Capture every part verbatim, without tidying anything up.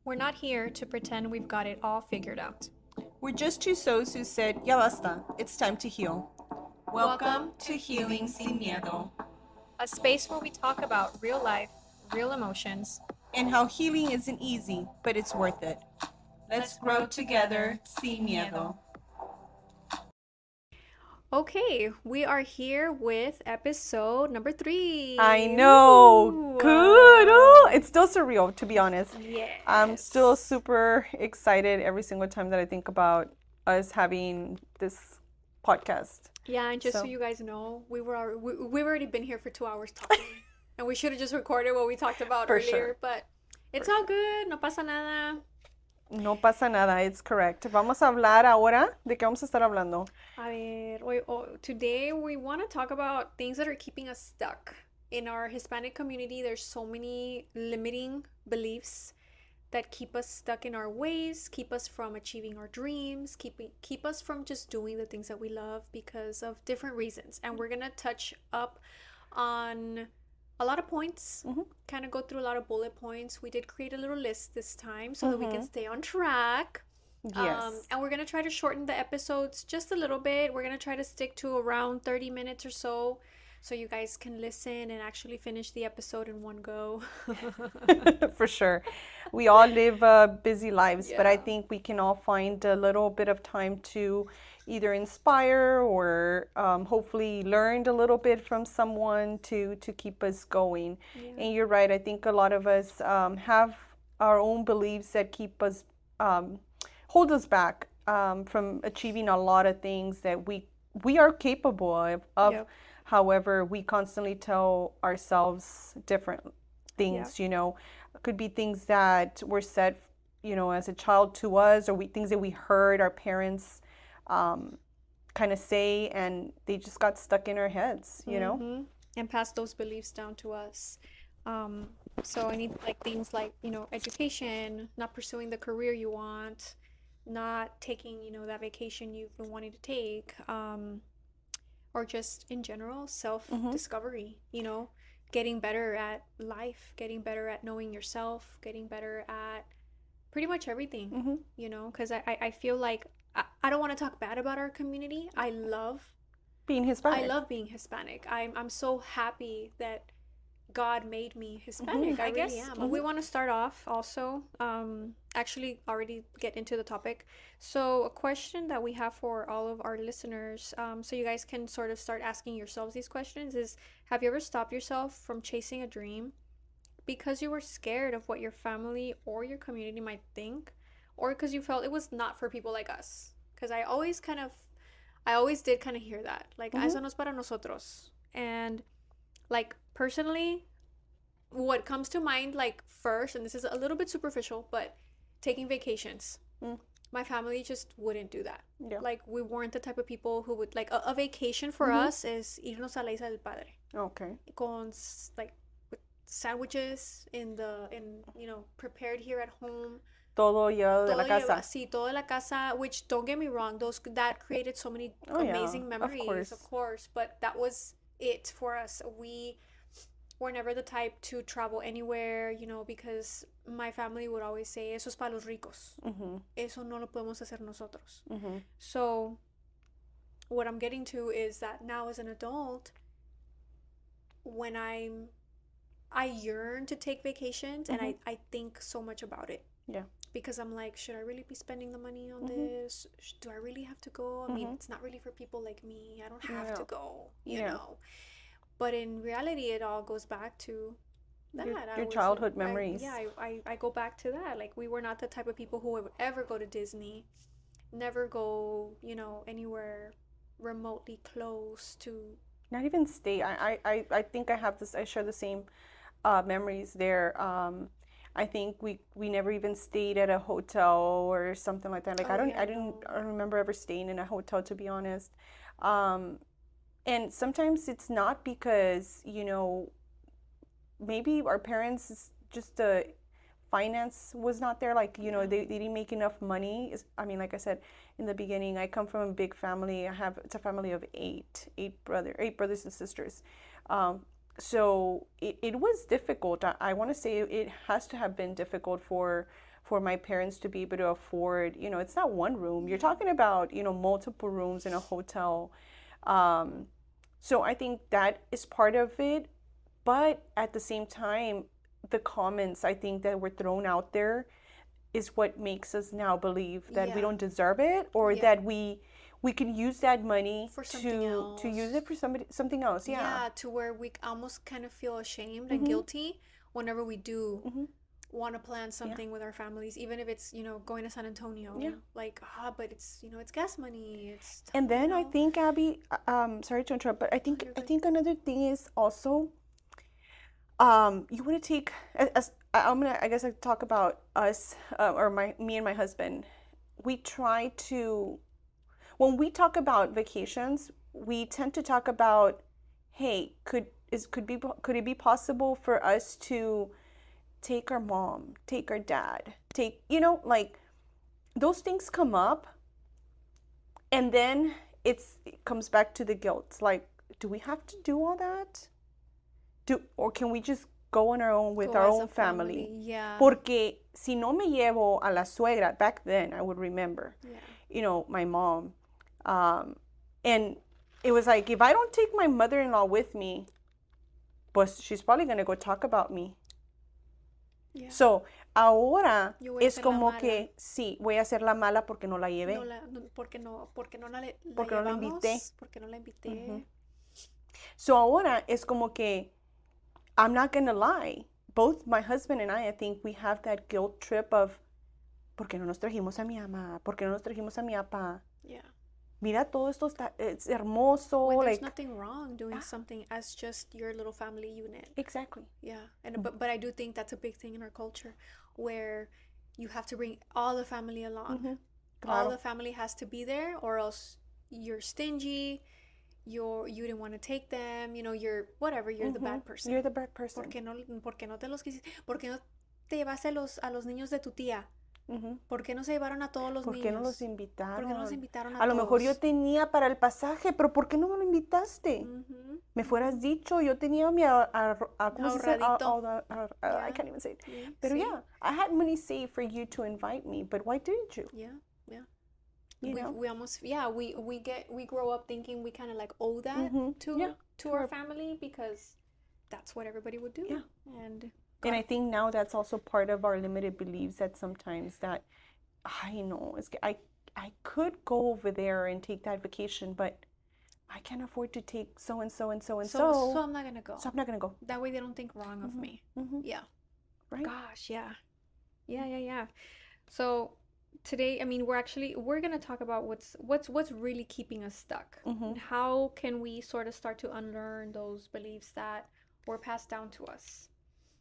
We're not here to pretend we've got it all figured out. We're just two souls who said, ya basta, it's time to heal. Welcome to Healing Sin Miedo, a space where we talk about real life, real emotions, and how healing isn't easy, but it's worth it. Let's, Let's grow together, sin miedo. Okay, we are here with episode number three. I know. Ooh, Good. uh, Oh, it's still surreal, to be honest. Yes. I'm still super excited every single time that I think about us having this podcast. Yeah, and just so, So- you guys know, we were al- we, we've already been here for two hours talking, and we should have just recorded what we talked about For earlier. sure. But it's For all good. No pasa nada. No pasa nada, it's correct. Vamos a hablar ahora. ¿De qué vamos a estar hablando? A ver, hoy, oh, today we want to talk about things that are keeping us stuck. In our Hispanic community, there's so many limiting beliefs that keep us stuck in our ways, keep us from achieving our dreams, keep, keep us from just doing the things that we love because of different reasons. And we're going to touch up on a lot of points, Mhm. kind of go through a lot of bullet points. We did create a little list this time so that we can Mhm. stay on track. Yes. Um, and we're going to try to shorten the episodes just a little bit. We're going to try to stick to around thirty minutes or so so you guys can listen and actually finish the episode in one go. For sure. We all live uh, busy lives, but I Yeah. think we can all find a little bit of time to either inspire or um, hopefully learn a little bit from someone to, to keep us going. Yeah. And you're right, I think a lot of us um, have our own beliefs that keep us, um, hold us back um, from achieving a lot of things that we we are capable of. of. Yep. However, we constantly tell ourselves different things, you know, could be things that were said, you know, as a child to us, or we, things that we heard our parents um, kind of say, and they just got stuck in our heads, you know? Mhm. And pass those beliefs down to us. Um, so any like things like, you know, education, not pursuing the career you want, not taking, you know, that vacation you've been wanting to take, um, or just in general, self-discovery, you know, getting better at life, getting better at knowing yourself, getting better at pretty much everything, hmm you know, because I, I I feel like I, I don't want to talk bad about our community. I love Being I Hispanic. love being Hispanic. I'm I'm so happy that God made me Mhm. Hispanic. I I really guess. am. But we want to start off also, um, actually already get into the topic. So a question that we have for all of our listeners, um, so you guys can sort of start asking yourselves these questions is, have you ever stopped yourself from chasing a dream because you were scared of what your family or your community might think, or because you felt it was not for people like us? Because I always kind of, I always did kind of hear that, like, "Ah, eso Mhm. no es para nosotros." And like personally, what comes to mind like first, and this is a little bit superficial, but taking vacations. Mm. My family just wouldn't do that. Yeah. Like we weren't the type of people who would like a, a vacation for Mhm. us is irnos a la isla del padre Okay. con s- like with sandwiches in the in you know prepared here at home. Todo llevado de la Todo lleva, casa. sí, todo de la casa, which don't get me wrong, those that created so many Oh, yeah, amazing of memories, course. of course, but that was it for us. We were never the type to travel anywhere, you know, because my family would always say, eso es para los ricos. hmm Eso no lo podemos hacer nosotros. hmm So, what I'm getting to is that now as an adult, when I'm, I yearn to take vacations and I, I think so much about it. Yeah. Because I'm like, should I really be spending the money on Mhm. this? Sh- Do I really have to go? I mean, Mhm. it's not really for people like me. I don't have to Yeah. go, you Yeah. know. But in reality, it all goes back to that. Your, I your was childhood like, I, memories. yeah, I, I, I go back to that. Like, we were not the type of people who would ever go to Disney, never go, you know, anywhere remotely close to. Not even stay. I, I, I I think I have this. I share the same uh, memories there. Um, I think we we never even stayed at a hotel or something like that. Like Oh, I don't yeah, I didn't no. I don't remember ever staying in a hotel, to be honest. Um, and sometimes it's not because, you know, maybe our parents is just the finance was not there. Like, you know, Yeah. they, they didn't make enough money. It's- I mean, like I said in the beginning, I come from a big family. I have, it's a family of eight, eight brother, eight brothers and sisters. Um, so it, it was difficult. I, I want to say it has to have been difficult for for my parents to be able to afford, you know, it's not one room. You're talking about, you know, multiple rooms in a hotel. Um, so I think that is part of it. But at the same time, the comments I think that were thrown out there is what makes us now believe that we Yeah. don't deserve it, or Yeah. that we we can use that money For something to to use else. it for somebody something else. Yeah. Yeah, to where we almost kind of feel ashamed and Mhm. guilty whenever we do Mhm. want to plan Yeah. something with our families, even if it's, you know, going to San Yeah. Antonio. Like, ah, but it's, you know, it's gas money. It's, And you then I know, think, Abby, uh, um, sorry to interrupt, but I oh, think you're I good. think another thing is also, um, you want to take as, as I- I'm gonna I guess I talk about us, uh, or my me and my husband. We try to when we talk about vacations, we tend to talk about, hey, could is could be could it be possible for us to take our mom, take our dad, take, you know, like those things come up, and then it's it comes back to the guilt. Like, do we have to do all that? Do or can we just go on our own with Go our as a own family. family? Yeah. Porque si no me llevo a la suegra, back then I would remember, Yeah. you know, my mom. Um, and it was like, if I don't take my mother-in-law with me, pues she's probably going to go talk about me. Yeah. So, ahora Yo voy a es ser la como mala. que sí, voy a ser la mala porque no la No llevé, la, no, porque no, porque no la, la porque no la invité. llevamos, porque no la invité. So, ahora es como que I'm not going to lie. Both my husband and I, I think we have that guilt trip of, ¿por qué no nos trajimos a mi ama? ¿Por qué no nos trajimos a mi apa? Yeah. Mira, todo esto está, es hermoso. When there's Like, nothing wrong doing ah, something as just your little family unit. exactly. Yeah. And but but I do think that's a big thing in our culture where you have to bring all the family along. Mhm. All Claro. the family has to be there or else you're stingy, you're you didn't want to take them, you know, you're whatever, you're the Mhm. bad person. You're the bad person. ¿Por qué no, por qué no te los quisiste? ¿Por qué no te llevaste a los, a los niños de tu tía? Mhm. ¿Por qué no se llevaron a todos los ¿Por qué no los niños? ¿Por qué no los invitaron? invitaron a A lo mejor yo todos? tenía para el pasaje, pero ¿por qué no me lo invitaste? Ujú, Me fueras ujú. dicho, yo tenía mi, a- a- a- ¿cómo se dice? A- Ahorradito. a- a- a- I Yeah. can't even say it. Sí, Pero sí. yeah, I had money saved for you to invite me, but why didn't you? Yeah, yeah. You We know? we almost yeah, we we get we grow up thinking we kind of like owe that Mhm. to Yeah, to to our our- family because that's what everybody would do. Yeah. And And I God, think now that's also part of our limited beliefs that sometimes that I know it's, I I could go over there and take that vacation, but I can't afford to take so and so and so and so so. so I'm not gonna go. So I'm not gonna go. That way they don't think wrong of Mhm. me. Mhm. Yeah. Right? Gosh, yeah. Yeah, yeah, yeah. So today, I mean, we're actually we're gonna talk about what's what's what's really keeping us stuck. Mhm. And how can we sort of start to unlearn those beliefs that were passed down to us?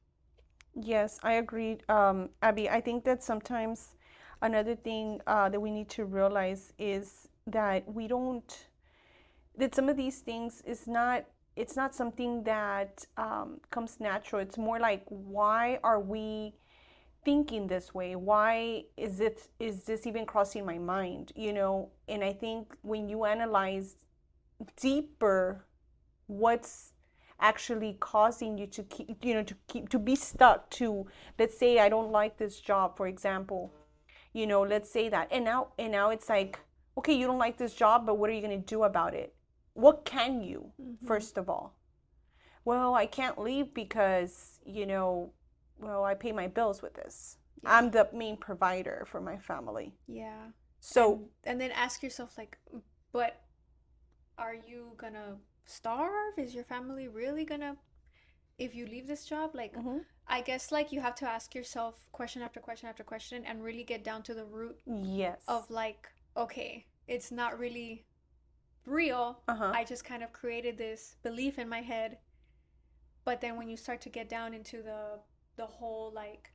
Yes, I agree, um, Abby. I think that sometimes another thing uh, that we need to realize is that we don't, that some of these things is not, it's not something that um, comes natural. It's more like, why are we thinking this way? Why is it, is this even crossing my mind? You know, and I think when you analyze deeper what's actually causing you to keep, you know, to keep, to be stuck to, let's say I don't like this job, for example, you know, let's say that, and now and now it's like, okay, you don't like this job, but what are you going to do about it? What can you, Mhm. first of all? Well, I can't leave because, you know, well, I pay my bills with this. Yeah. I'm the main provider for my family. Yeah. So And, and then ask yourself like, but are you gonna starve? Is your family really gonna if you leave this job? Like mhm. I guess like you have to ask yourself question after question after question and really get down to the root Yes. of like, okay, it's not really real. Uh-huh. I just kind of created this belief in my head. But then when you start to get down into the the whole like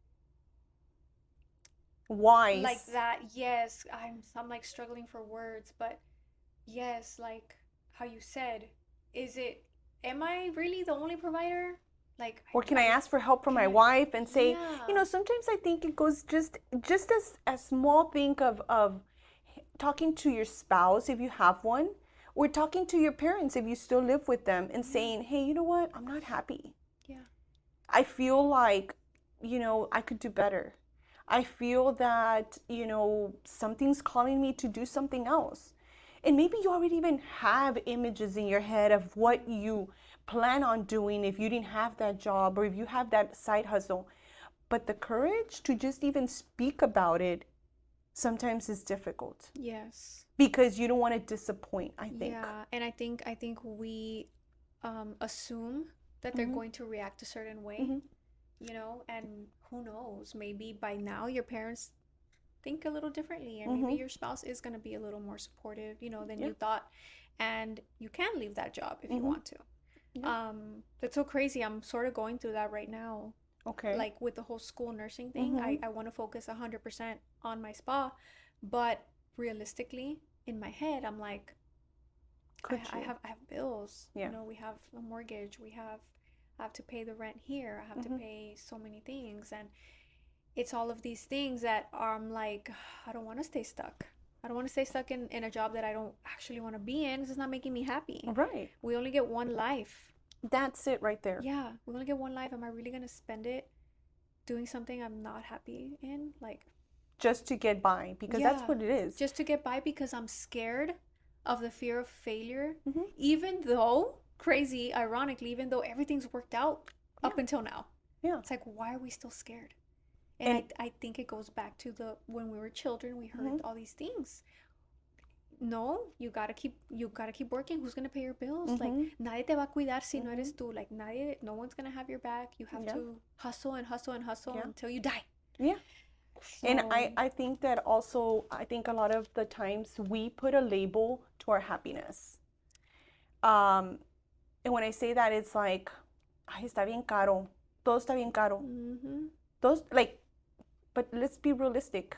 Why? like that, yes, I'm I'm like struggling for words, but yes, like how you said, is it am I really the only provider? Like Or can I ask for help from can my I- wife and say, Yeah. you know, sometimes I think it goes just just as a small thing of of talking to your spouse if you have one, or talking to your parents if you still live with them and saying, hey, you know what? I'm not happy. Yeah. I feel like, you know, I could do better. I feel that, you know, something's calling me to do something else. And maybe you already even have images in your head of what you plan on doing if you didn't have that job or if you have that side hustle. But the courage to just even speak about it sometimes is difficult Yes. because you don't want to disappoint, I think. Yeah, and I think I think we um assume that they're Mm-hmm. going to react a certain way, Mm-hmm. you know, and who knows, maybe by now your parents think a little differently, and maybe Mm-hmm. your spouse is going to be a little more supportive, you know, than Yeah. you thought, and you can leave that job if you Mm-hmm. want to. Yeah. Um, that's so crazy. I'm sort of going through that right now, Okay. like with the whole school nursing thing. Mm-hmm. I, I want to focus one hundred percent on my spa, but realistically, in my head, I'm like, I, Could I you? have I have bills. You Yeah. know, we have a mortgage. We have I have to pay the rent here. I have to Mm-hmm. pay so many things, and it's all of these things that I'm like, I don't want to stay stuck. I don't want to stay stuck in, in a job that I don't actually want to be in because it's not making me happy. Right. We only get one life. That's it right there. Yeah, we only get one life. Am I really gonna spend it doing something I'm not happy in? Like, Just to get by because that's yeah, what it is. just to get by because I'm scared of the fear of failure, Mm-hmm. even though, crazy, ironically, even though everything's worked out Yeah. up until now. Yeah. It's like, why are we still scared? And And I, I think it goes back to the when we were children, we heard mm-hmm. all these things. No, you gotta keep you gotta keep working. Who's gonna pay your bills? Like, Mm-hmm. nadie te va a cuidar si no Mm-hmm. eres tú. Like, nadie, no one's gonna have your back. You have Yeah. to hustle and hustle and hustle Yeah. until you die. Yeah. And I, So, I think that also, I think a lot of the times we put a label to our happiness. Um, and when I say that, it's like, ay, está bien caro. Todo está bien caro. mm-hmm. Those, like, but let's be realistic.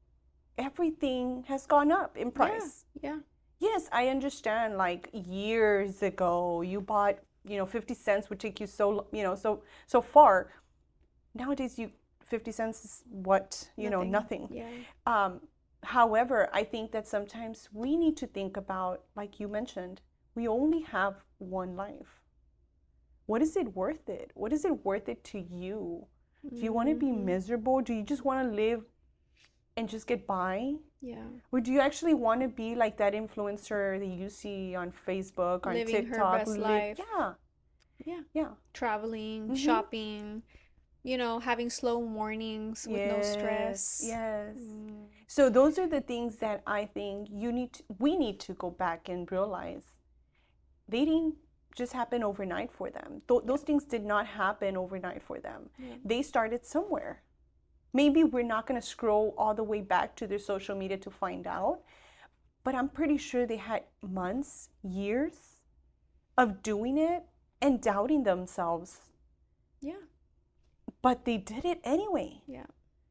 Everything has gone up in Yeah, price. yeah, Yes, I understand. Like years ago, you bought, you know, fifty cents would take you so, you know, so so far. Nowadays, you fifty cents is what, you know, nothing. nothing. Yeah, Um, however, I think that sometimes we need to think about, like you mentioned, we only have one life. What is it worth it? What is it worth it to you? Do you want to be mm-hmm. miserable? Do you just want to live and just get by? Yeah, Or do you actually want to be like that influencer that you see on Facebook, on living her TikTok? best Live, life. yeah, Yeah, yeah. traveling, Mm-hmm. shopping, you know, having slow mornings with no Yes, stress. yes. Mm, So those are the things that I think you need to, we need to go back and realize they didn't just happen overnight for them. Th- those things did not happen overnight for them. yeah, They started somewhere. Maybe we're not going to scroll all the way back to their social media to find out, but I'm pretty sure they had months, years of doing it and doubting themselves, yeah, but they did it anyway. yeah.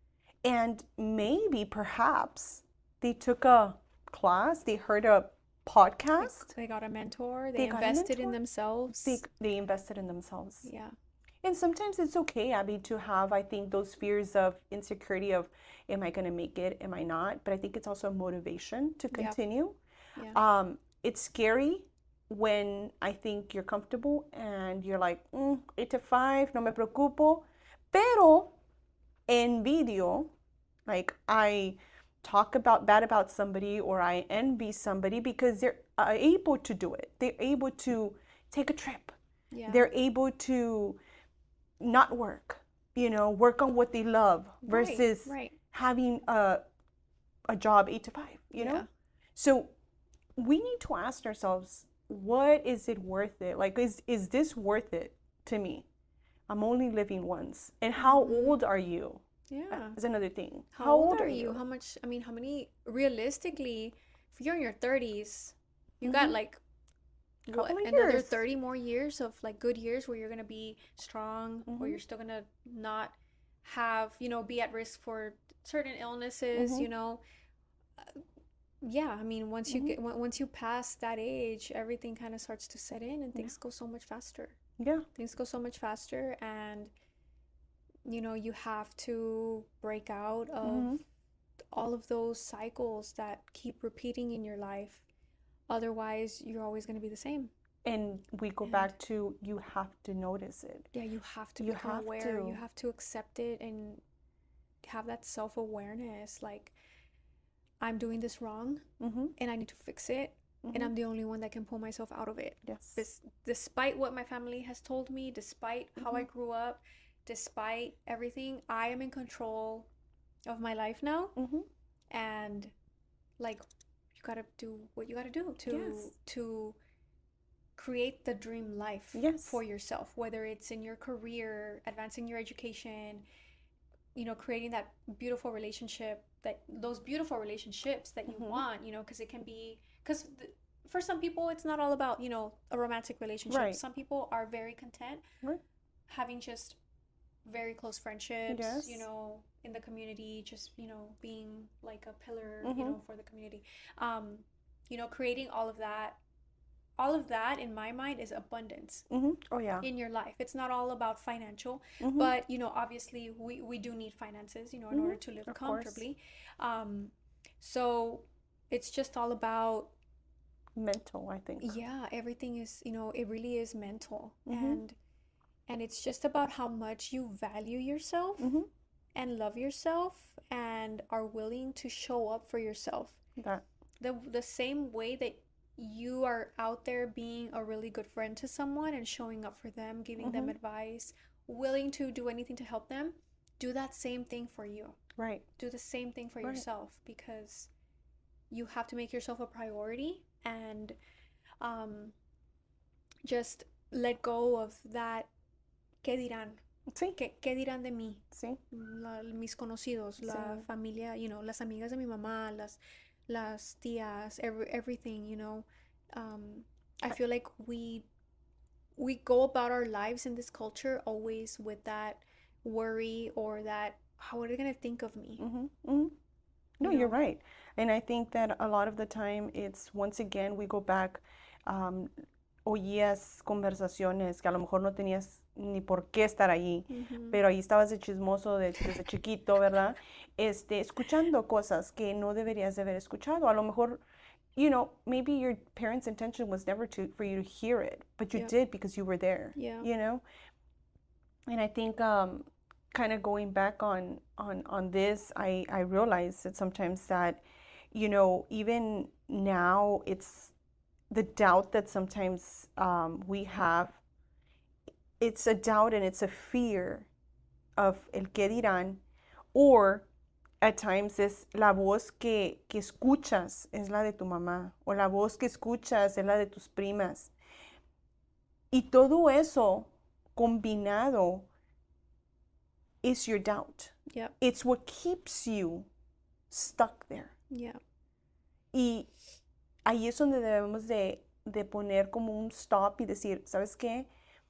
And maybe perhaps they took a class, they heard a podcast, They got a mentor, they they got a invested in mentor, they, themselves. they invested in themselves. Yeah, And sometimes it's okay, Abby, to have, I think, those fears of insecurity of, am I going to make it? Am I not? But I think it's also a motivation to yeah, continue. yeah, Um, it's scary when I think you're comfortable and you're like, mm, eight to five, no me preocupo. Pero en video, like I talk about bad about somebody or I envy somebody because they're uh, able to do it. They're able to take a trip. yeah. They're able to not work, you know, work on what they love Right, versus right. having a, a job eight to five, you Yeah, know? So we need to ask ourselves, what is it worth it? Like, is, is this worth it to me? I'm only living once. And how mm-hmm. old are you? Yeah. Is another thing. How old are you? How much, I mean, how many, realistically, if you're in your thirties, you got Mhm. like what, Couple of another years. thirty more years of like good years where you're gonna be strong, or Mhm. you're still gonna not have, you know, be at risk for certain illnesses, Mhm. you know. Uh, Yeah, I mean, once you Mhm. get on- once you pass that age, everything kind of starts to set in and Yeah. things go so much faster. Yeah. Things go so much faster, and you know, you have to break out of Mhm. all of those cycles that keep repeating in your life. Otherwise, you're always going to be the same. And we go And back to you have to notice it. yeah, you have to You become have aware. You to. have to accept it, and have that self-awareness, like I'm doing this wrong Mm-hmm. and I need to fix it, and Mm-hmm. I'm the only one that can pull myself out of it. Yes. This, despite what my family has told me, despite how I Mm-hmm. grew up, despite everything, I am in control of my life now, Mm-hmm. and like you gotta do what you gotta do to Yes. to create the dream life Yes. for yourself, whether it's in your career, advancing your education, you know, creating that beautiful relationship, that those beautiful relationships that you Mm-hmm. want, you know, because it can be, because for some people it's not all about, you know, a romantic relationship. Right. Some people are very content Right. having just very close friendships, Yes. you know, in the community, just, you know, being like a pillar, Mm-hmm. you know, for the community. Um, you know, creating all of that, all of that in my mind is abundance Mm-hmm. Oh yeah. in your life. It's not all about financial, Mm-hmm. but you know, obviously we we do need finances, you know, in Mm-hmm. order to live Of course. comfortably. Um, so it's just all about, Mental, I think. yeah, everything is, you know, it really is mental. Mm-hmm. And and it's just about how much you value yourself Mm-hmm. and love yourself and are willing to show up for yourself. That. The the same way that you are out there being a really good friend to someone and showing up for them, giving them Mm-hmm. advice, willing to do anything to help them, do that same thing for you. Right. Do the same thing for Right. yourself, because you have to make yourself a priority, and um, just let go of that ¿qué dirán? Sí. ¿Qué, qué dirán de mí? Sí. La- mis conocidos, la Sí. familia, you know, las amigas de mi mamá, las, las tías, every, everything, you know. Um, I feel like we we go about our lives in this culture always with that worry or that, how are they gonna think of me? Mm-hmm. Mm-hmm. No, You you're know? right. And I think that a lot of the time it's once again we go back, um, oías conversaciones que a lo mejor no tenías ni por qué estar allí, Mhm. pero ahí estabas de chismoso de- desde chiquito, ¿verdad? Este, escuchando cosas que no deberías de haber escuchado. A lo mejor, you know, maybe your parents' intention was never to for you to hear it, but you Yep. did because you were there, Yeah. you know? And I think um, kind of going back on on on this, I I realize that sometimes that, you know, even now it's the doubt that sometimes um, we have. It's a doubt and it's a fear of el qué dirán, or at times es la voz que, que escuchas es la de tu mamá, o la voz que escuchas es la de tus primas. Y todo eso combinado is your doubt. Yep. It's what keeps you stuck there. Yeah. Y ahí es donde debemos de, de poner como un stop y decir, ¿sabes qué?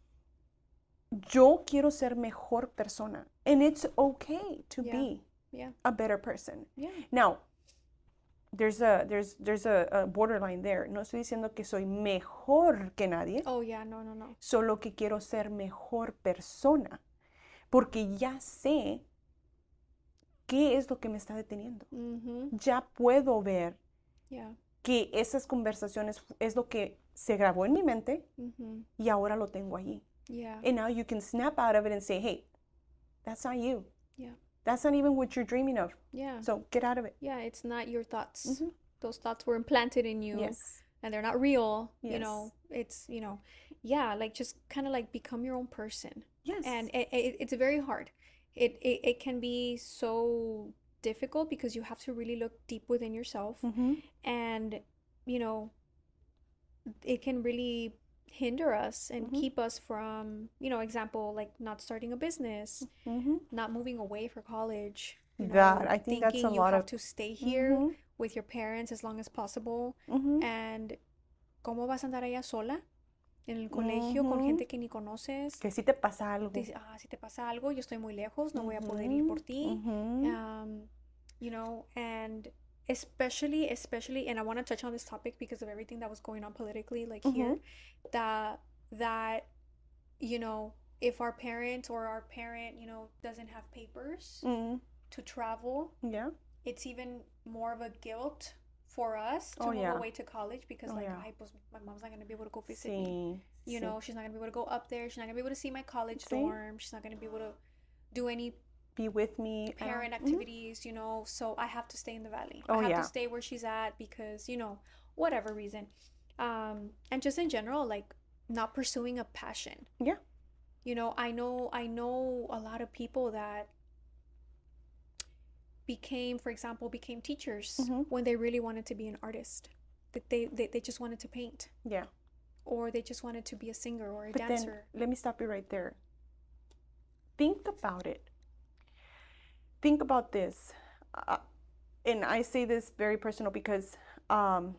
Yo quiero ser mejor persona. And it's okay to Yeah. be Yeah. a better person. Yeah. Now, there's a there's there's a, a borderline there. No estoy diciendo que soy mejor que nadie, Oh, yeah. No, no, no. solo que quiero ser mejor persona, porque ya sé qué es lo que me está deteniendo. Mhm. Ya puedo ver Yeah. que esas conversaciones es lo que se grabó en mi mente Mhm. y ahora lo tengo allí. Yeah. And now you can snap out of it and say, hey, that's not you. Yeah. That's not even what you're dreaming of. Yeah. So get out of it. Yeah, it's not your thoughts. Mhm. Those thoughts were implanted in you. Yes. And they're not real. You Yes. know, it's, you know, yeah, like just kind of like become your own person. Yes. And it, it, it's very hard. It, it it can be so difficult because you have to really look deep within yourself. Mhm. And, you know, it can really hinder us and Mhm. keep us from, you know, example, like not starting a business, Mhm. not moving away for college. You That, know, I think that's a thinking you lot have of- to stay here Mhm. with your parents as long as possible. Mhm. And ¿cómo vas a andar allá sola en el colegio con Ujú. gente que ni conoces? Que si te pasa algo. Te dice, ah, si te pasa algo, yo estoy muy lejos, no voy a poder ir por ti. Mhm. Um, you know, and especially, especially, and I want to touch on this topic because of everything that was going on politically, like here, that that you know, if our parent or our parent, you know, doesn't have papers Mm. to travel, Yeah. it's even more of a guilt for us to Oh, move yeah. away to college because, Oh, like, yeah. ay, pues my mom's not gonna be able to go visit me. Sí. You sí. know, she's not gonna be able to go up there. She's not gonna be able to see my college Sí. dorm. She's not gonna be able to do any be with me. parent And, mhm. activities, you know, so I have to stay in the valley. Oh I have yeah. to stay where she's at because, you know, whatever reason. Um, and just in general, like not pursuing a passion. Yeah. You know, I know I know a lot of people that became, for example, became teachers Mm-hmm. when they really wanted to be an artist. That they, they they just wanted to paint, Yeah. or they just wanted to be a singer or a But then dancer. let me stop you right there. Think about it. Think about this. Uh, and I say this very personal because um,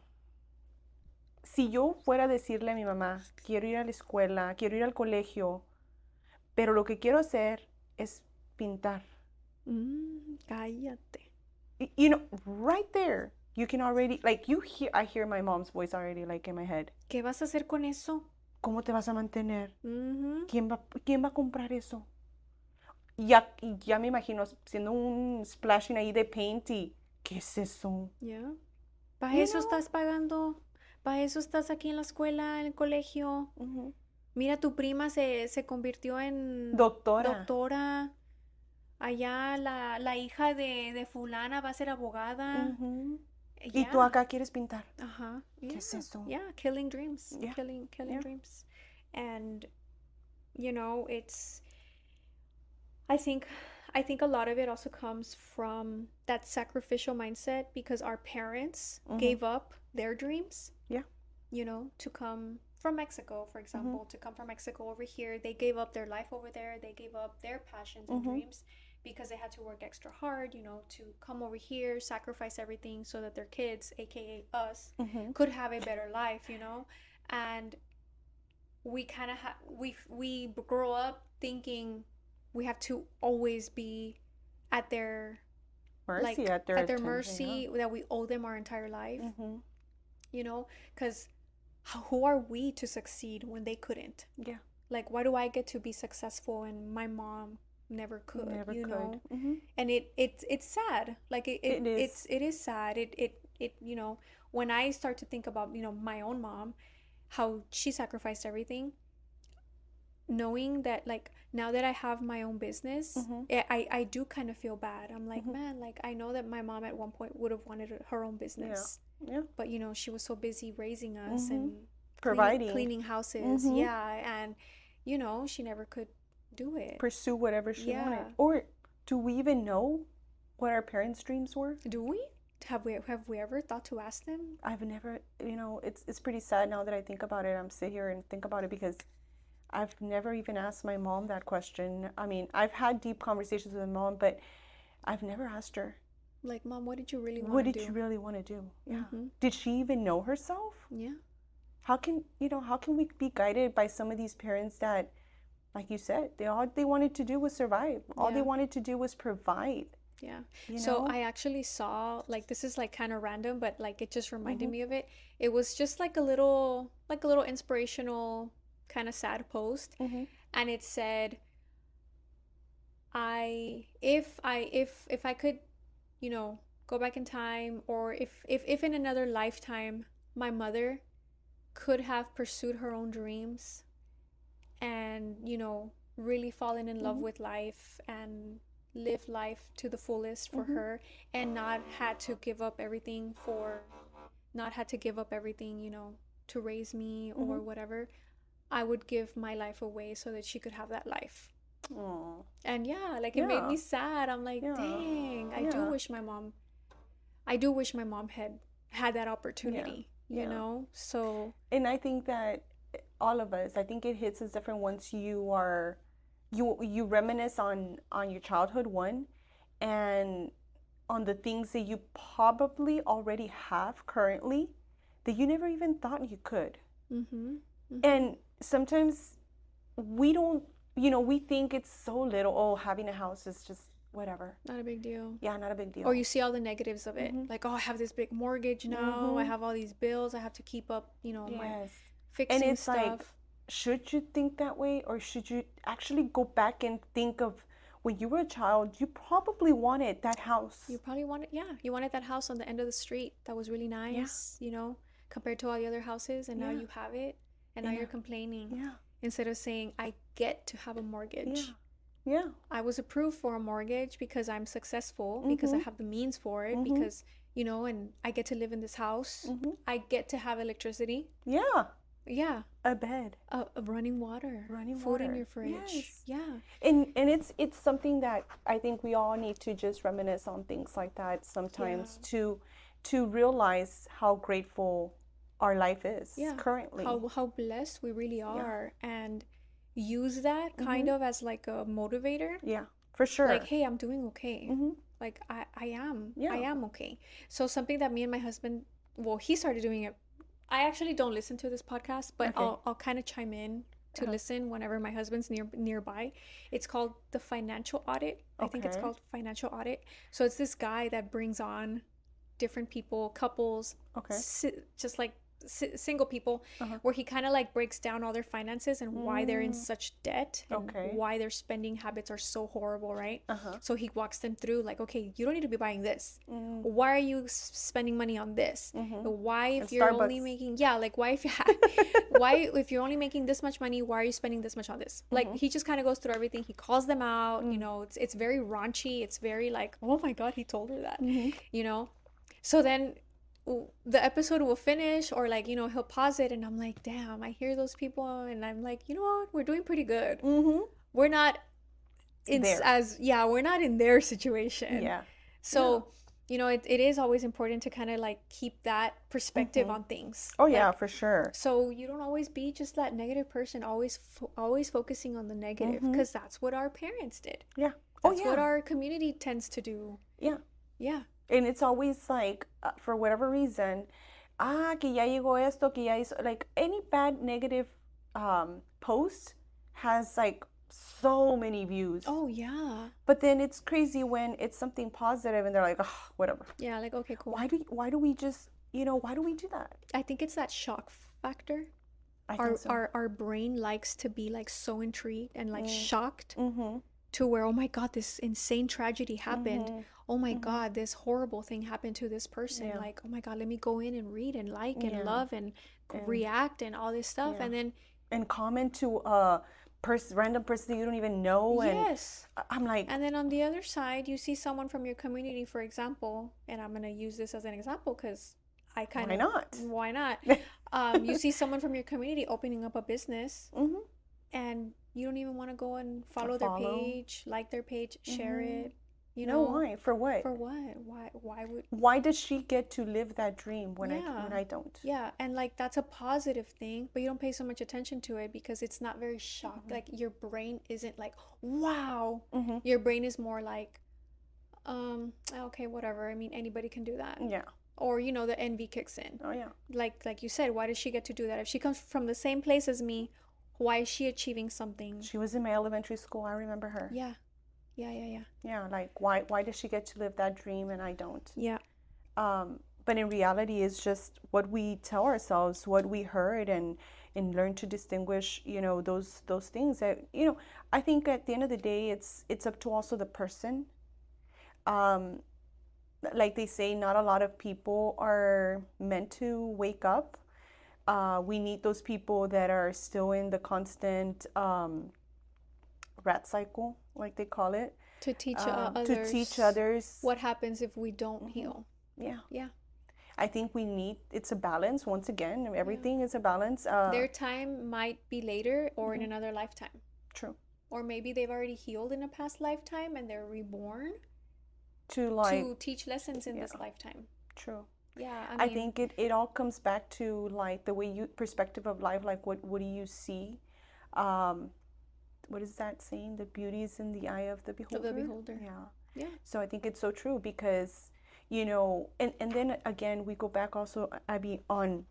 si yo fuera a decirle a mi mamá, quiero ir a la escuela, quiero ir al colegio, pero lo que quiero hacer es pintar. Mm, cállate. Y- You know, right there, you can already, like, you hear, I hear my mom's voice already, like, in my head. ¿Qué vas a hacer con eso? ¿Cómo te vas a mantener? Ujú. ¿Quién va, quién va a comprar eso? Ya, y ya me imagino siendo un splashing ahí de paint y, ¿qué es eso? Ya. Para You eso know? estás pagando, para eso estás aquí en la escuela, en el colegio. Ujú. Mira, tu prima se, se convirtió en Doctora. doctora. Allá la, la hija de, de fulana va a ser abogada. Ujú. Eh, Y tú yeah. acá quieres pintar. Ajá. ¿Qué Yeah. es eso? Yeah, killing dreams. Yeah. Killing killing Yeah. dreams. And you know, it's I think I think a lot of it also comes from that sacrificial mindset because our parents Mhm. gave up their dreams. Yeah. You know, to come from Mexico, for example, to come from Mexico over here. They gave up their life over there. They gave up their passions and Mhm. dreams because they had to work extra hard, you know, to come over here, sacrifice everything so that their kids, aka us, Ujú. could have a better life, you know. And we kind of ha- we we grow up thinking we have to always be at their Mercy like at their at their attention, mercy, that we owe them our entire life, yeah. Mhm. you know, because who are we to succeed when they couldn't? Yeah. Like, why do I get to be successful and my mom never could? Never you could. know, Mhm. and it it's it's sad. Like it, it, It is. it's it is sad. It it it you know, when I start to think about, you know, my own mom, how she sacrificed everything, knowing that, like, now that I have my own business, Mhm. I I, I do kind of feel bad. I'm like, Mhm. man, like I know that my mom at one point would have wanted her own business, Yeah. but you know, she was so busy raising us Mhm. and cleaning, Providing. cleaning houses, Mhm. yeah, and you know, she never could do it. Pursue whatever she Yeah. wanted. Or do we even know what our parents' dreams were? Do we? Have we have we ever thought to ask them? I've never, you know, it's it's pretty sad now that I think about it. I'm sit here and think about it because I've never even asked my mom that question. I mean, I've had deep conversations with my mom, but I've never asked her, Like, Mom, what did you really what want to did do? you really want to do? Yeah. Mhm. Did she even know herself? Yeah. How can, you know, how can we be guided by some of these parents that, like you said, they all they wanted to do was survive. All they Yeah. wanted to do was provide. Yeah. You So know? I actually saw, like, this is like kind of random, but like it just reminded Mhm. me of it. It was just like a little like a little inspirational kind of sad post, Mhm. and it said, I if I if if I could, you know, go back in time, or if if if in another lifetime my mother could have pursued her own dreams and, you know, really fallen in love Mhm. with life and live life to the fullest for Mhm. her, and not had to give up everything for not had to give up everything, you know, to raise me or Mhm. whatever, I would give my life away so that she could have that life. Aw. And yeah, like it made Yeah. me sad. I'm like, Yeah. dang, I do Yeah. wish my mom I do wish my mom had had that opportunity, you Yeah. know? So And I think that all of us, I think it hits us different once you are you you reminisce on on your childhood one and on the things that you probably already have currently that you never even thought you could. mhm. Mhm. And sometimes we don't, you know, we think it's so little. Oh, having a house is just whatever. Not a big deal. Yeah, not a big deal. Or you see all the negatives of it. Mhm. Like, oh, I have this big mortgage now. I Mhm. have all these bills. I have to keep up, you know, my Yes. fixing And it's like, stuff. should you think that way, or should you actually go back and think of when you were a child, you probably wanted that house. You probably wanted, yeah, you wanted that house on the end of the street that was really nice, you know, compared to all the other houses, and now Yeah. you have it, and now Yeah. you're complaining Yeah. instead of saying, I get to have a mortgage. Yeah. Yeah. I was approved for a mortgage because I'm successful, because I Mm-hmm. have the means for it, Mm-hmm. because, you know, and I get to live in this house. Mm-hmm. I get to have electricity. Yeah. Yeah. A bed. Uh, uh, running water. Running Food in water. your fridge. Yes. Yeah. And and it's it's something that I think we all need to just reminisce on things like that sometimes Yeah. to to realize how grateful our life is Yeah. currently. How how blessed we really Yeah. are, and use that kind Mm-hmm. of as like a motivator. Yeah, for Like, sure. hey, I'm doing okay. Mm-hmm. Like I I am. I Yeah. am okay. So something that me and my husband, well, he started doing it. I actually don't listen to this podcast, but Okay. I'll I'll kind of chime in to Uh-huh. listen whenever my husband's near nearby. It's called The Financial Audit. I think it's Okay. called Financial Audit. So it's this guy that brings on different people, couples, Okay. si- just like si- single people, Uh-huh. where he kind of like breaks down all their finances and why they're in Mm. such debt and Okay. why their spending habits are so horrible, right? Uh-huh. So he walks them through like, okay, you don't need to be buying this. Mm. Why are you s- spending money on this? Mm-hmm. Why, And if you're only Starbucks. making, yeah, like why if you why if you're only making this much money, why are you spending this much on this? Like Mm-hmm. he just kind of goes through everything. He calls them out, you Mm. know, it's it's very raunchy. It's very like, oh my God, he told her that, Mm-hmm. you know? So then w- the episode will finish, or like, you know, he'll pause it and I'm like, damn, I hear those people and I'm like, you know what? We're doing pretty good. Mm-hmm. We're not in s- There. as yeah, we're not in their situation. Yeah. So, you know, it, it is always important to kind of like keep that perspective Mm-hmm. on things. Oh yeah, Like, for sure. so you don't always be just that negative person, always fo- always focusing on the negative, Mm-hmm. because that's what our parents did. Yeah. Oh That's what yeah. our community tends to do. Yeah. Yeah. And it's always like, uh, for whatever reason, ah, que ya llegó esto, que ya hizo, like any bad negative um, post has like so many views. Oh yeah. But then it's crazy when it's something positive and they're like, oh, whatever. Yeah, like okay, cool. Why do why do we just, you know, why do we do that? I think it's that shock factor. I Our think so. our our brain likes to be like so intrigued and like Mm. shocked Mm-hmm. to where, oh my God, this insane tragedy happened. Mm-hmm. Oh my Mhm. God, this horrible thing happened to this person. Yeah. Like, oh my God, let me go in and read and like and Yeah. love and And react and all this stuff. yeah. And then, and comment to a person, random person that you don't even know, and yes. I- I'm like, And then on the other side, you see someone from your community, for example, and I'm going to use this as an example because I kind why of, not? why not? Um, you see someone from your community opening up a business, Mm-hmm. and you don't even want to go and follow their Follow. page, like their page, share Mhm. it. You No, know, why? For what? for what? Why? Why would? Why does she get to live that dream when I when Yeah. I don't? Yeah, and like that's a positive thing, but you don't pay so much attention to it because it's not very shocked. Like your brain isn't like, wow. Mm-hmm. Your brain is more like, um, okay, whatever. I mean, anybody can do that. Yeah. Or, you know, the envy kicks in. Oh yeah. Like like you said, why does she get to do that? If she comes from the same place as me, why is she achieving something? She was in my elementary school. I remember her. Yeah. Yeah, yeah, yeah. Yeah. Like why why does she get to live that dream and I don't? Yeah. Um, but in reality, it's just what we tell ourselves, what we heard, and and learn to distinguish, you know, those those things that, you know, I think at the end of the day, it's it's up to also the person. Um, like they say, not a lot of people are meant to wake up. Uh, we need those people that are still in the constant um, rat cycle, like they call it, To teach uh, um, to teach others others. what happens if we don't Mhm. heal. Yeah. Yeah. I think we need, it's a balance. Once again, Yeah. everything is a balance. Uh, Their time might be later or in Mhm. another lifetime. true. Or maybe they've already healed in a past lifetime and they're reborn To like, to teach lessons in yeah. this lifetime. true. Yeah, I I mean, think it, it all comes back to like the way you, perspective of life, like what, what do you see? Um, what is that saying? The beauty is in the eye of the of the beholder. beholder. Yeah. Yeah. So I think it's so true because, you know, and, and then again, we go back also, Abby, on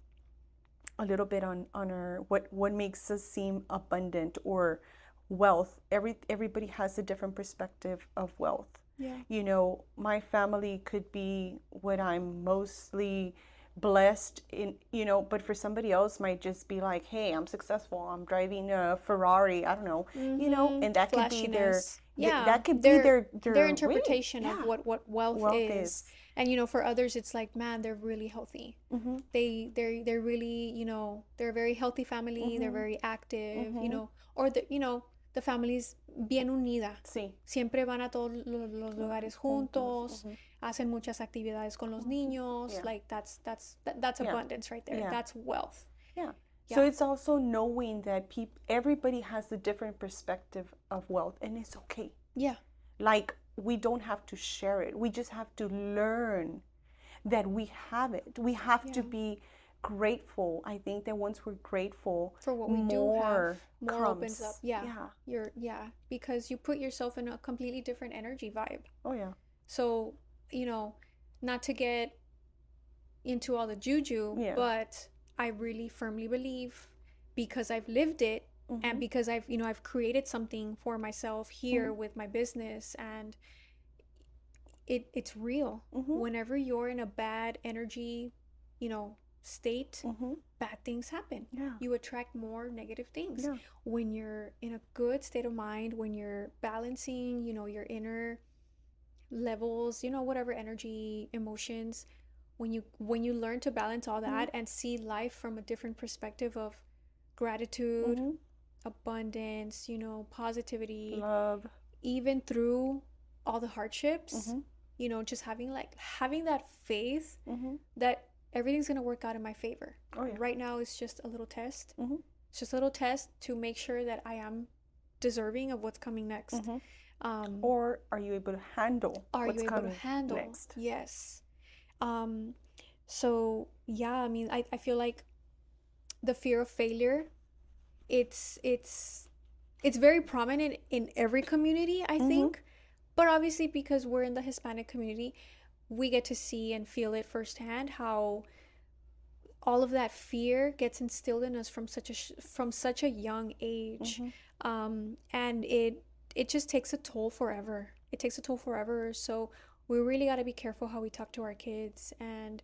a little bit on, on our, what, what makes us seem abundant or wealth. Every, everybody has a different perspective of wealth. Yeah. You know, my family could be what I'm mostly blessed in, you know, but for somebody else might just be like, hey, I'm successful, I'm driving a Ferrari, I don't know, you know, Mhm. and that could be their, Flashiness. th- Yeah. that could their be their, their, their way. interpretation of Yeah. what what wealth, Wealth is. is. And you know, for others it's like, man, they're really healthy. Mm-hmm. They they're they're really, you know, they're a very healthy family, they're Mhm. very active, you Mhm. know, or the, you know, the family is bien unida. Sí. Siempre van a todos los, los lugares juntos, Juntos. hacen muchas actividades con los niños. Yeah. Like that's that's that, that's Yeah. abundance right there. Yeah. That's wealth. Yeah. Yeah. So it's also knowing that peop- everybody has a different perspective of wealth, and it's okay. Yeah. Like, we don't have to share it. We just have to learn that we have it. We have to Yeah. be grateful. I think that once we're grateful, For what we do more have, more opens comes. up. Yeah. Yeah. You're yeah, because you put yourself in a completely different energy vibe. Oh, yeah. So, you know, not to get into all the juju, Yeah. but I really firmly believe, because I've lived it, Mhm. and because I've, you know, I've created something for myself here with my business, and it it's real. Mhm. Whenever you're in a bad energy, you know, state, Mhm. bad things happen. Yeah. You attract more negative things. Yeah. When you're in a good state of mind, when you're balancing, you know, your inner levels, you know, whatever energy, emotions, when you when you learn to balance all that and see life from a different perspective of gratitude, Mhm. abundance, you know, positivity, Love. even through all the hardships, Mhm. you know, just having like having that faith Mhm. that everything's gonna work out in my favor. Oh, yeah. Right now it's just a little test. Mhm. It's just a little test to make sure that I am deserving of what's coming next. Mhm. Um, Or are you able to handle are what's you able to coming handle? next? Yes. Um, so yeah, I mean, I, I feel like the fear of failure, it's it's it's very prominent in every community, I Mhm. think. But obviously, because we're in the Hispanic community, we get to see and feel it firsthand how all of that fear gets instilled in us from such a sh- from such a young age. Mhm. Um, and it it just takes a toll forever. It takes a toll forever. So we really got to be careful how we talk to our kids. And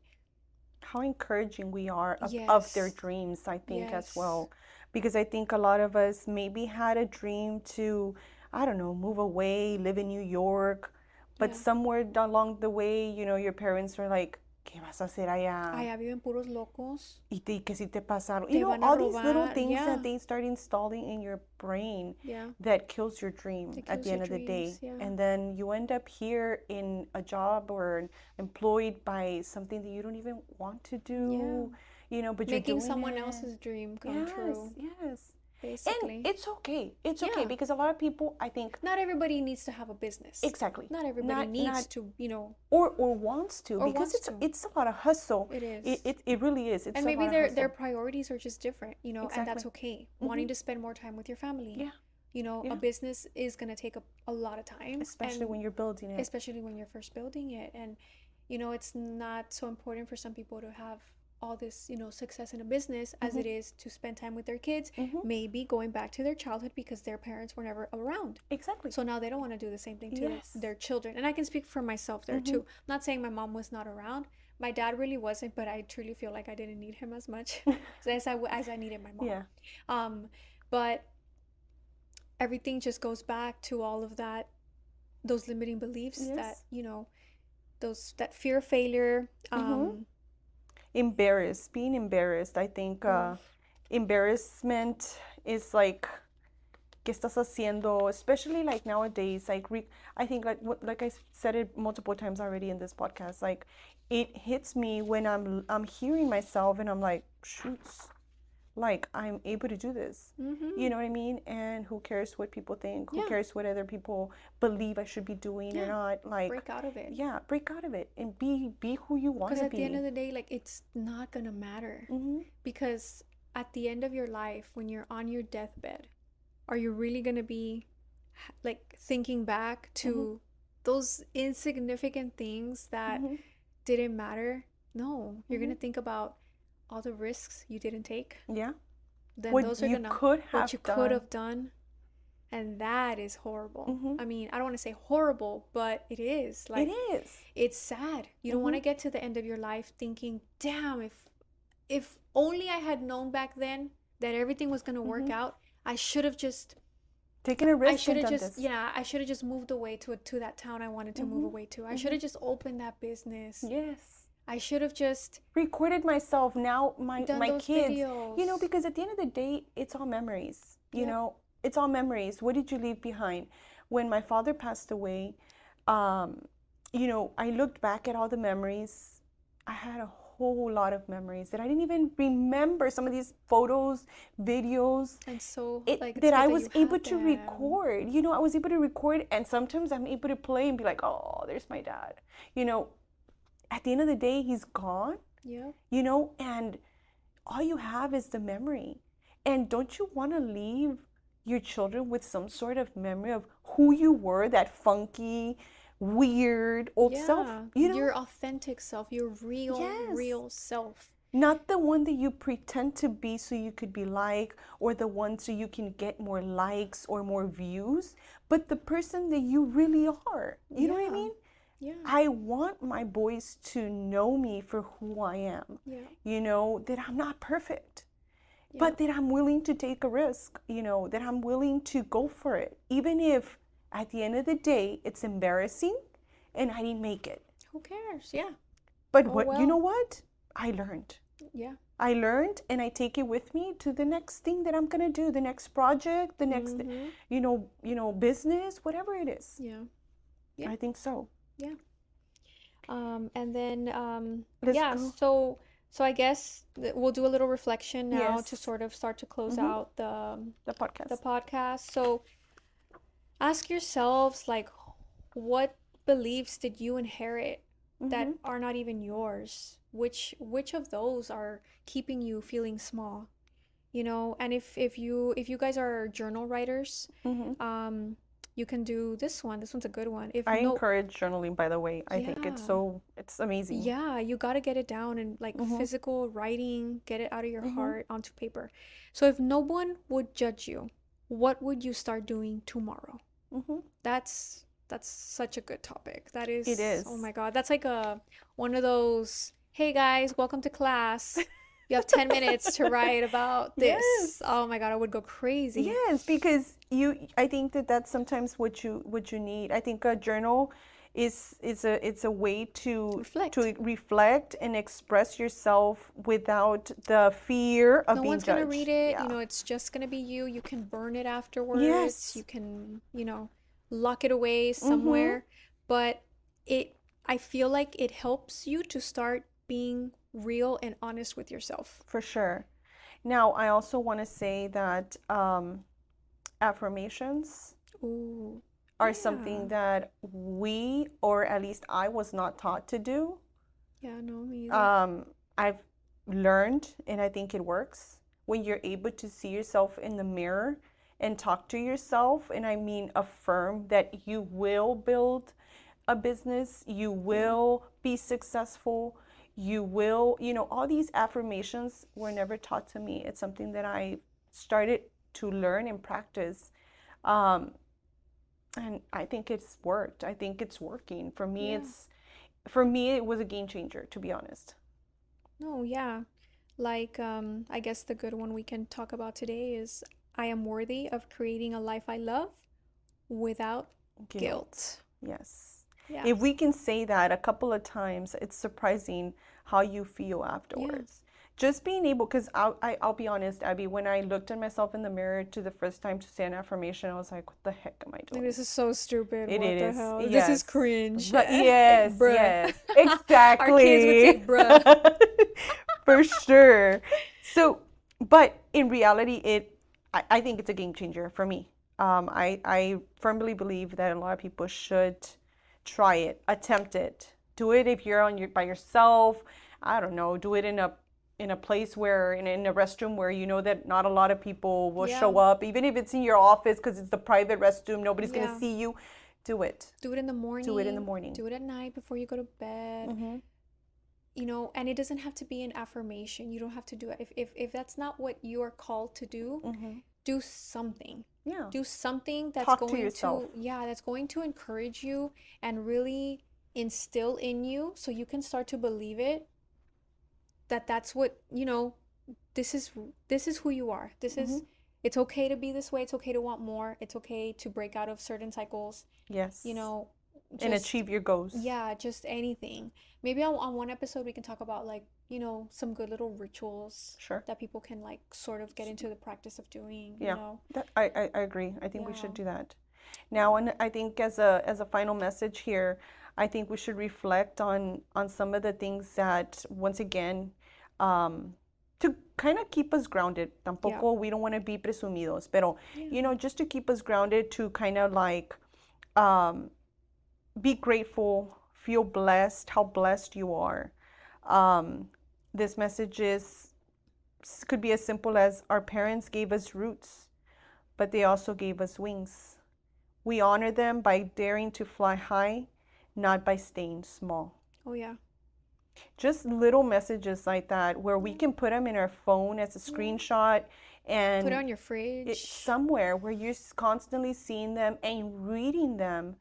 How encouraging we are of, of their yes, dreams, I think, as yes, well. Because I think a lot of us maybe had a dream to, I don't know, move away, live in New York, but yeah. somewhere along the way, you know, your parents were like, ¿qué vas a hacer allá? Allá viven puros locos. Y te, que si te pasaron. You Te know, van a all these little robar. things Yeah, that they start installing in your brain yeah. that kills your dream It at kills the your end of the day. dreams. Yeah, And then you end up here in a job or employed by something that you don't even want to yeah. do, you know, but you're Making doing someone it. else's dream come Yes, true, yes. And basically. it's okay. It's okay Yeah. because a lot of people, I think, Not everybody needs to have a business. exactly, Not everybody not needs not to, you know, or or wants to or because wants it's to. it's a lot of hustle. It It is. it, it really is. It's And a maybe lot of their their hustle. priorities are just different, you know, and that's Exactly. okay. Wanting Mhm. to spend more time with your family. Yeah, You know, yeah. a business is gonna take a, a lot of time, Especially and when you're building it. especially when you're first building it. And, you know, it's not so important for some people to have all this, you know, success in a business as it is to spend time with their kids, Mhm. maybe going back to their childhood because their parents were never around. Exactly. So now they don't want to do the same thing to Yes. their children. And I can speak for myself there too. I'm not saying my mom was not around. My dad really wasn't, but I truly feel like I didn't need him as much as I as I needed my mom. Yeah. Um, but everything just goes back to all of that, those limiting beliefs that, Yes. you know, those that fear of failure. Um, Embarrassed, being embarrassed. I think uh, embarrassment is like, ¿qué estás haciendo? Especially like nowadays, like re- I think like what- like I s- said it multiple times already in this podcast. Like it hits me when I'm I'm hearing myself and I'm like, shoots, like I'm able to do this. mhm. You know what I mean? And who cares what people think? Who Yeah. cares what other people believe I should be doing or Yeah. not? Like, Break out of it. yeah, break out of it and be be who you want Because to at the end be. of the day, like, it's not gonna matter. Mhm. Because at the end of your life, when you're on your deathbed, are you really gonna be h- like thinking back to those insignificant things that Mhm. didn't matter? No, you're gonna Mhm. think about all the risks you didn't take. Yeah. Then What those are you gonna could what have you could done. have done, and that is horrible. Mhm. I mean, I don't want to say horrible, but it is. It Like, is. it's sad. You don't want to Mhm. get to the end of your life thinking, "Damn, if if only I had known back then that everything was gonna work Mhm. out, I should have just Taking a I risk should and have done just this. yeah, I should have just moved away to to that town I wanted to move Mhm. away to. I should have just opened that business. Yes. I should have just Recorded myself now my done my those kids. You know, videos." because at the end of the day, it's all memories. You Yep. know, it's all memories. What did you leave behind? When my father passed away, um, you know, I looked back at all the memories. I had a whole lot of memories that I didn't even remember. Some of these photos, videos, And so, it like, it's that good I that was you able had to them. record. You know, I was able to record, and sometimes I'm able to play and be like, "Oh, there's my dad." You know, at the end of the day, he's gone. Yeah. You know, and all you have is the memory. And don't you want to leave your children with some sort of memory of who you were, that funky, weird old self, Yeah. you know? Your authentic self, your real, Yes. real self. Not the one that you pretend to be so you could be like, or the one so you can get more likes or more views, but the person that you really are. You know what I Yeah. mean? Yeah. I want my boys to know me for who I am. Yeah. You know, that I'm not perfect, Yeah. but that I'm willing to take a risk, you know, that I'm willing to go for it, even if at the end of the day it's embarrassing and I didn't make it. Who cares? Yeah. But Oh, what, you know well. what? I learned. Yeah. I learned and I take it with me to the next thing that I'm going to do, the next project, the next, Mm-hmm. you know, you know, business, whatever it is. Yeah. Yeah. I think so. Yeah. Um, and then um, Let's yeah, go. so so I guess th- we'll do a little reflection now to Yes. sort of start to close Mm-hmm. out the um, The the podcast. podcast. So ask yourselves like what beliefs did you inherit Mm-hmm. that are not even yours? Which which of those are keeping you feeling small? You know, and if if you if you guys are journal writers, Mm-hmm. um, you can do this one. This one's a good one. If I no, encourage journaling, by the way. I think it's yeah. so, it's amazing. Yeah, you got to get it down and like Mm-hmm. physical writing, get it out of your Mm-hmm. heart onto paper. So if no one would judge you, what would you start doing tomorrow? Mm-hmm. That's that's such a good topic. That It is, oh is. my God, that's like a one of those, hey guys, welcome to class. You have ten minutes to write about this. Yes. Oh my God, I would go crazy. Yes, because you, I think that that's sometimes what you what you need. I think a journal is is a it's a way to Reflect. to reflect and express yourself without the fear of No being one's gonna read judged. it, you Yeah. know, it's just gonna be you. You can burn it afterwards. Yes. You can, you know, lock it away Mm-hmm. somewhere. But it, I feel like it helps you to start being real and honest with yourself. For sure. Now, I also want to say that um, affirmations Ooh, are something yeah. that we, or at least I, was not taught to do. Yeah, no, me either. Um, I've learned, and I think it works when you're able to see yourself in the mirror and talk to yourself. And I mean, affirm that you will build a business, you Yeah. will be successful, you will, you know, all these affirmations were never taught to me. It's something that I started to learn and practice. Um, and I think it's worked. I think it's working. For me, Yeah. it's for me it was a game changer, to be honest. No, yeah. Like, um, I guess the good one we can talk about today is I am worthy of creating a life I love without Guilt. guilt. Yes. Yeah. If we can say that a couple of times, it's surprising how you feel Yeah. afterwards. Just being able, because I'll, I, I'll be honest, Abby, when I looked at myself in the mirror to the first time to say an affirmation, I was like, what the heck am I Like, doing? this is so stupid. It What the is, hell? This is yes. cringe. But Like, yes, bruh. yes, Our kids would say exactly. bruh. For sure. So, but in reality, it, I, I think it's a game changer for me. Um, I, I firmly believe that a lot of people should try it, attempt it. Do it if you're on your by yourself. I don't know, do it in a in a place where in, in a restroom where you know that not a lot of people will Yeah. show up, even if it's in your office because it's the private restroom, nobody's gonna Yeah. see you. Do it. Do it in the Do it in the morning. morning. Do it at night before you go to bed. Mm-hmm. You know, and it doesn't have to be an affirmation. You don't have to do it. If if if that's not what you are called to do, Mm-hmm. do something. Yeah. Do something that's Talk to going yourself. to, yeah, that's going to encourage you and really instill in you so you can start to believe it that that's what, you know, this is this is who you are. This Mm-hmm. is it's okay to be this way. It's okay to want more. It's okay to break out of certain cycles. Yes. You know, and just achieve your goals. yeah, just anything. Maybe on, on one episode we can talk about like, you know, some good little rituals Sure. that people can like sort of get into the practice of doing, you Yeah, know. that I, I, I agree. I think we Yeah. should do that. Now, and I think as a as a final message here, I think we should reflect on on some of the things that once again, um, to kind of keep us grounded. Yeah. Tampoco we don't want to be presumidos, pero Yeah. you know, just to keep us grounded, to kind of like um, be grateful, feel blessed, how blessed you are. Um, this message is could be as simple as our parents gave us roots, but they also gave us wings. We honor them by daring to fly high, not by staying small. Oh yeah. Just little messages like that where we can put them in our phone as a Yeah. screenshot Put it and on your it, fridge. somewhere where you're s- constantly seeing them and reading them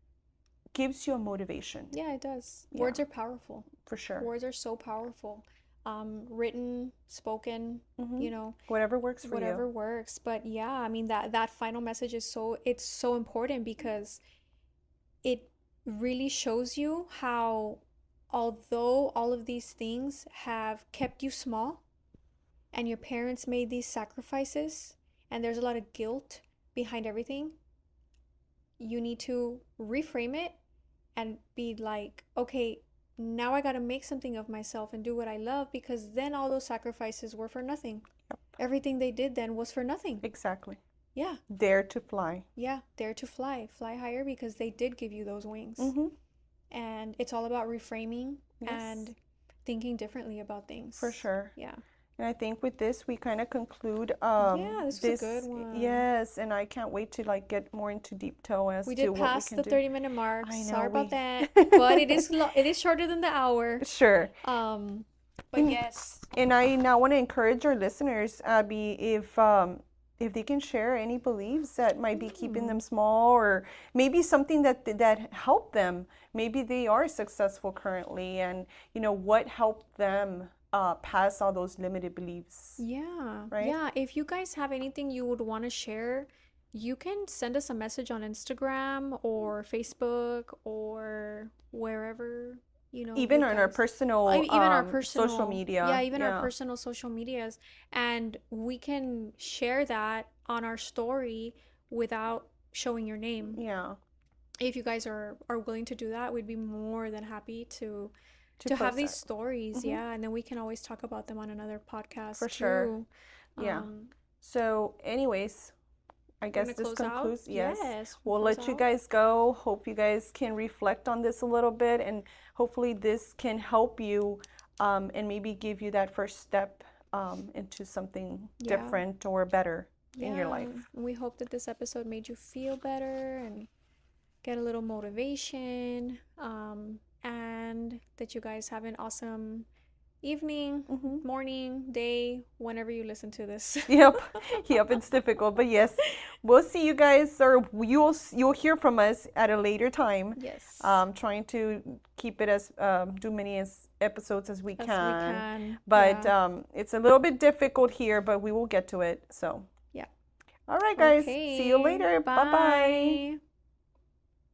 gives you a motivation. Yeah, it does. Yeah, Words are powerful. for sure. Words are so powerful. Um, written, spoken, hmm you know, Whatever works for whatever you. works. But yeah, I mean that that final message is so it's so important because it really shows you how although all of these things have kept you small and your parents made these sacrifices and there's a lot of guilt behind everything, you need to reframe it and be like, okay, now I got to make something of myself and do what I love because then all those sacrifices were for nothing. Yep. Everything they did then was for nothing. Exactly. Yeah. Dare to fly. Yeah. Dare to fly. Fly higher because they did give you those wings. hmm And it's all about reframing Yes, and thinking differently about things. for sure. Yeah. And I think with this, we kind of conclude um, Yeah, this was a this. good one. Yes, and I can't wait to like get more into detail as We to did what we pass can the do. thirty minute mark. I know Sorry about we. that. But it is lo it is shorter than the hour. Sure. Um, but And, yes. and I now want to encourage our listeners, Abby, if um, if they can share any beliefs that might be keeping them Mm. small, or maybe something that that helped them. Maybe they are successful currently, and you know what helped them uh, pass all those limited beliefs, Yeah. right? Yeah. If you guys have anything you would want to share, you can send us a message on Instagram or Facebook or wherever, you know, Even you on our guys. I- personal Even our um, social personal, yeah, media. even our Yeah. personal social medias. And we can share that on our story without showing your name. Yeah. If you guys are are willing to do that, we'd be more than happy to To to have post these that. stories, hmm yeah, and then we can always talk about them on another For podcast sure. too. Yeah. Um, So, anyways, I we're guess gonna this close out. concludes. Yes. Yes, We'll close let you out. guys go. Hope you guys can reflect on this a little bit, and hopefully this can help you um, and maybe give you that first step um, into something Yeah, different or better in your yeah. life. We hope that this episode made you feel better and get a little motivation, um, and that you guys have an awesome evening, hmm morning, day, whenever you listen to this. Yep. Yep, it's difficult, but yes, we'll see you guys, or you'll you'll hear from us at a later time. Yes, Um, trying to keep it as um, do many as episodes as we as we can, can. but Yeah, um, it's a little bit difficult here, but we will get to it. So, yeah. all right, guys, see you Okay, later. Bye bye. bye.